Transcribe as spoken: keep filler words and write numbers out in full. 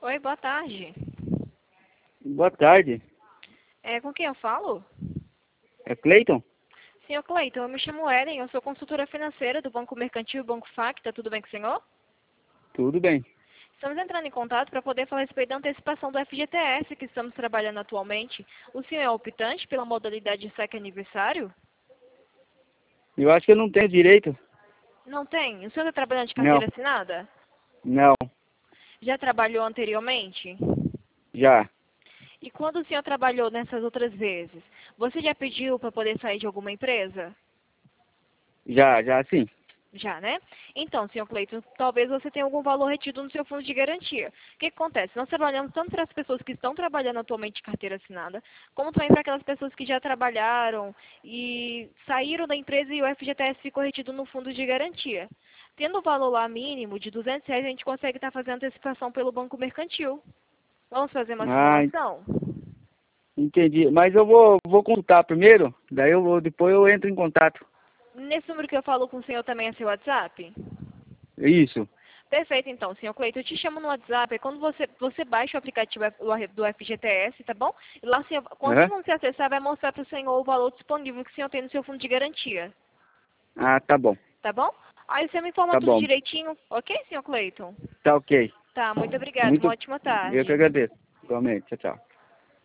Oi, boa tarde. Boa tarde. É, com quem eu falo? É Cleiton? Senhor Cleiton, eu me chamo Ellen, eu sou consultora financeira do Banco Mercantil e Banco Facta, tudo bem com o senhor? Tudo bem. Estamos entrando em contato para poder falar a respeito da antecipação do F G T S que estamos trabalhando atualmente. O senhor é optante pela modalidade de saque aniversário? Eu acho que eu não tenho direito. Não tem? O senhor está trabalhando de Não, carteira assinada? não, Já trabalhou anteriormente? já, E quando o senhor trabalhou nessas outras vezes, você já pediu para poder sair de alguma empresa? já, já sim. Já, né? Então, senhor Cleiton, talvez você tenha algum valor retido no seu fundo de garantia. O que acontece? Nós trabalhamos tanto para as pessoas que estão trabalhando atualmente de carteira assinada, como também para aquelas pessoas que já trabalharam e saíram da empresa e o F G T S ficou retido no fundo de garantia. Tendo o valor lá mínimo de duzentos reais, a gente consegue estar fazendo antecipação pelo Banco Mercantil. Vamos fazer uma Ah, simulação? entendi. Mas eu vou, vou consultar primeiro, daí eu vou, depois eu entro em contato. Nesse número que eu falo com o senhor também é seu WhatsApp? Isso. Perfeito, então, senhor Cleiton. Eu te chamo no WhatsApp. É quando você, você baixa o aplicativo do F G T S, tá bom? E lá, você, quando Aham. você acessar, vai mostrar para o senhor o valor disponível que o senhor tem no seu fundo de garantia. Ah, tá bom. Tá bom? Aí você me informa Tá tudo bom. direitinho. Ok, senhor Cleiton? Tá ok. Tá, muito obrigada. Uma Muito. ótima Eu que tarde. agradeço. Igualmente. Tchau, tchau.